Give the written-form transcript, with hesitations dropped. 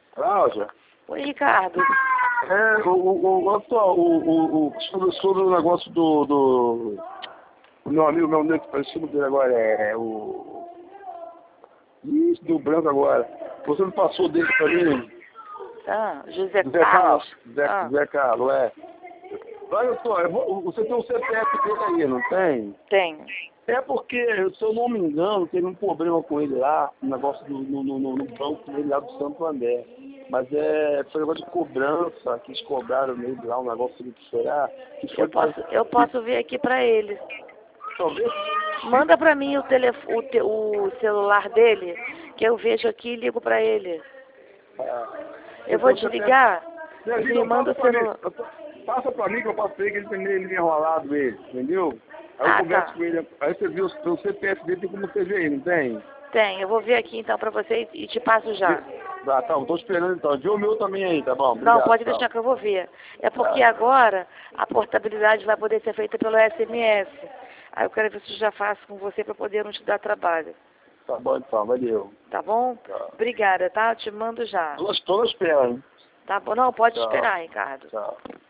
Cláudia? Oi, Ricardo. Sobre o negócio do o meu amigo, meu negro, parecido dele agora, Ih, deu branco agora. Você não passou dele pra mim? Ah, José Zé Carlos. Zé Carlos, é. Olha só, você tem um CPF dele aí, não tem? Tenho. É porque, se eu não me engano, teve um problema com ele lá, um negócio no banco dele lá do Santo André. Mas foi um negócio de cobrança, que eles cobraram nele lá, um negócio de será? Eu posso ver aqui pra ele. Talvez. Manda pra mim o celular dele, que eu vejo aqui e ligo pra ele. Eu vou te ligar, você me manda o celular. Passa pra mim que eu passo pra ele, que ele tem meio enrolado ele, entendeu? Aí eu converso Tá. com ele, aí você viu o CPF dele, tem como você ver aí, não tem? Tem, eu vou ver aqui então pra você e te passo já. Tá, tô esperando então. Vê o meu também aí, tá bom? Não, Obrigado, pode tchau. deixar que eu vou ver. É porque agora a portabilidade vai poder ser feita pelo SMS. Aí eu quero ver se eu já faço com você para poder não te dar trabalho. Tá bom então, valeu. Tá bom? Tá. Obrigada, tá? Eu te mando já. Tô na espera, hein? Tá bom? Não, pode Tchau. esperar, Ricardo. Tchau.